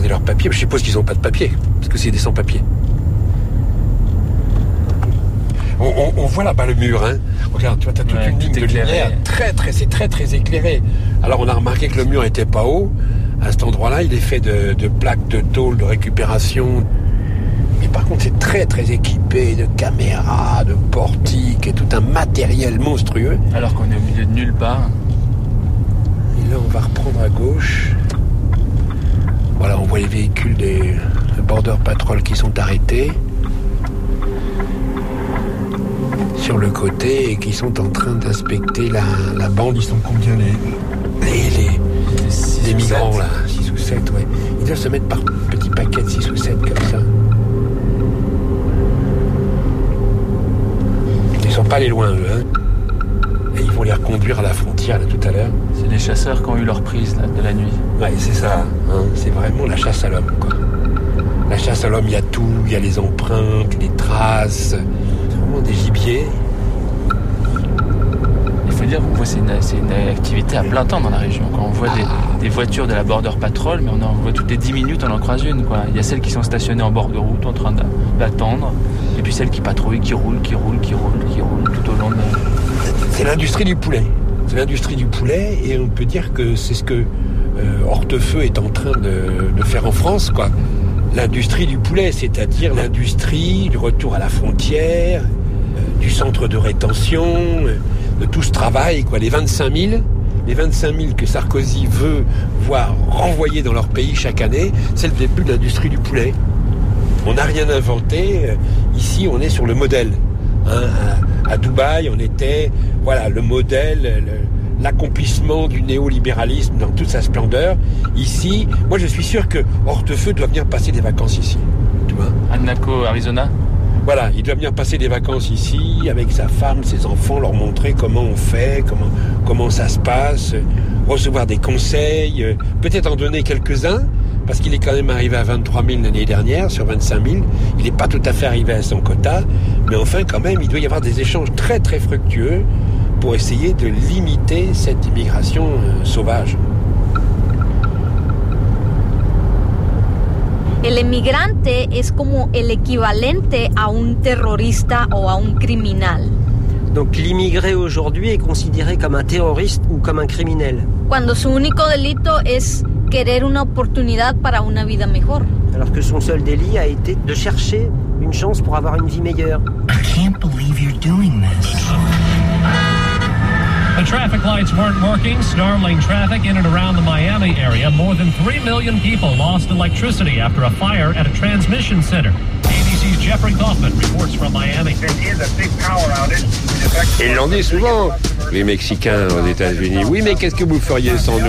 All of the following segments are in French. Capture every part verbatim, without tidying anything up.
regarder leurs papiers. Je suppose qu'ils n'ont pas de papiers, parce que c'est des sans-papiers. On, on, on voit là-bas le mur, hein. Regarde, tu vois, t'as toute ouais, une ligne de lumière. Très, très, c'est très, très éclairé. Alors, on a remarqué que le mur n'était pas haut. À cet endroit-là, il est fait de, de plaques de tôle, de récupération. Mais par contre, c'est très, très équipé de caméras, de portiques et tout un matériel monstrueux. Alors qu'on est au milieu de nulle part. Et là, on va reprendre à gauche. Voilà, on voit les véhicules des Border Patrol qui sont arrêtés sur le côté et qui sont en train d'inspecter la, la bande. Ils sont combien les, les, les, les migrants là, six ou sept, ouais. Ils doivent se mettre par petits paquets de six ou sept comme ça. Ils sont pas allés loin eux, hein. Et ils vont les reconduire à la frontière là tout à l'heure. C'est les chasseurs qui ont eu leur prise là, de la nuit. Ouais, c'est ça, hein. C'est vraiment la chasse à l'homme, quoi. La chasse à l'homme, il y a tout, il y a les empreintes, les traces. C'est vraiment des gibiers. Il faut dire qu'on voit c'est une, c'est une activité à plein temps dans la région. Quand on voit des, des voitures de la Border Patrol, mais on en voit toutes les dix minutes, on en croise une, quoi. Il y a celles qui sont stationnées en bord de route en train d'attendre, et puis celles qui patrouillent, qui roulent, qui roulent, qui roulent, qui roulent tout au long de... C'est l'industrie du poulet. C'est l'industrie du poulet, et on peut dire que c'est ce que euh, Hortefeux est en train de, de faire en France, quoi. L'industrie du poulet, c'est-à-dire l'industrie du retour à la frontière, euh, du centre de rétention, euh, de tout ce travail, quoi. Les vingt-cinq mille, les vingt-cinq mille que Sarkozy veut voir renvoyer dans leur pays chaque année, c'est le début de l'industrie du poulet. On n'a rien inventé. Ici, on est sur le modèle. Hein, à, à Dubaï, on était, voilà, le modèle, le, l'accomplissement du néolibéralisme dans toute sa splendeur. Ici, moi, je suis sûr que Hortefeux doit venir passer des vacances ici. Tu vois ? À Naco, Arizona ? Voilà, il doit venir passer des vacances ici avec sa femme, ses enfants, leur montrer comment on fait, comment, comment ça se passe, recevoir des conseils, peut-être en donner quelques-uns, parce qu'il est quand même arrivé à vingt-trois mille l'année dernière, sur vingt-cinq mille. Il n'est pas tout à fait arrivé à son quota, mais enfin, quand même, il doit y avoir des échanges très, très fructueux pour essayer de limiter cette immigration euh, sauvage. El emigrante es como el equivalente a un terrorista o a un criminal. Donc l'immigré aujourd'hui est considéré comme un terroriste ou comme un criminel. Cuando su único delito es querer una oportunidad para una vida mejor. Alors que son seul délit a été de chercher une chance pour avoir une vie meilleure. I can't believe you're doing this. The traffic lights weren't working, snarling traffic in and around the Miami area. More than three million people lost electricity after a fire at a transmission center. A B C's Jeffrey Kaufman reports from Miami. Et ils l'ont dit souvent, les Mexicains aux États-Unis. Oui, mais qu'est-ce que vous feriez sans nous ?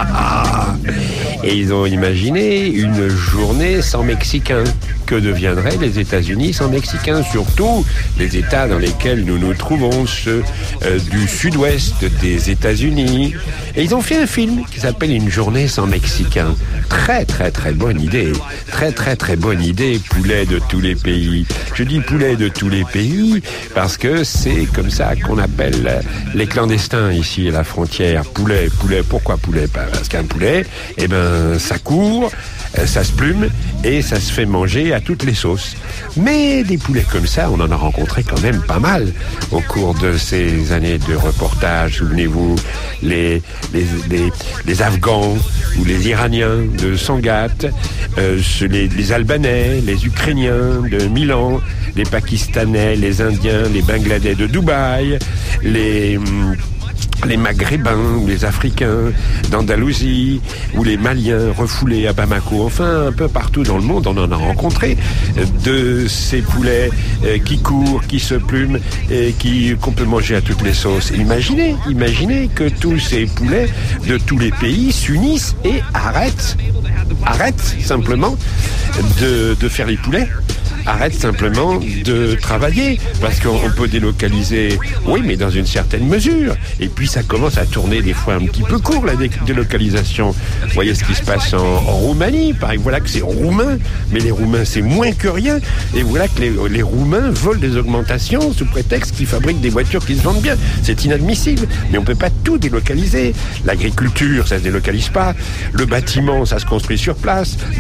Et ils ont imaginé une journée sans Mexicains. Que deviendraient les États-Unis sans Mexicains, surtout les États dans lesquels nous nous trouvons, ceux euh, du sud-ouest des États-Unis. Et ils ont fait un film qui s'appelle Une journée sans Mexicains. Très très très bonne idée, très très très bonne idée, poulet de tous les pays. Je dis poulet de tous les pays parce que c'est comme ça qu'on appelle les clandestins ici à la frontière. Poulet, poulet, pourquoi poulet ? Parce qu'un poulet, eh ben, ça court, ça se plume et ça se fait manger à toutes les sauces. Mais des poulets comme ça, on en a rencontré quand même pas mal au cours de ces années de reportage. Souvenez-vous, les, les, les, les Afghans ou les Iraniens de Sangatte, euh, les, les Albanais, les Ukrainiens de Milan, les Pakistanais, les Indiens, les Bangladais de Dubaï, les... Hum, les Maghrébins ou les Africains d'Andalousie ou les Maliens refoulés à Bamako, enfin un peu partout dans le monde on en a rencontré de ces poulets qui courent, qui se plument et qui qu'on peut manger à toutes les sauces. Imaginez, imaginez que tous ces poulets de tous les pays s'unissent et arrêtent, arrêtent simplement de, de faire les poulets. Arrête simplement de travailler, parce qu'on peut délocaliser, oui, mais dans une certaine mesure. Et puis ça commence à tourner des fois un petit peu court, la dé- délocalisation. Vous voyez ce qui se passe en, en Roumanie, par exemple, voilà que c'est roumain, mais les Roumains c'est moins que rien. Et voilà que les, les Roumains volent des augmentations sous prétexte qu'ils fabriquent des voitures qui se vendent bien. C'est inadmissible, mais on peut pas tout délocaliser. L'agriculture, ça se délocalise pas. Le bâtiment, ça se construit sur place.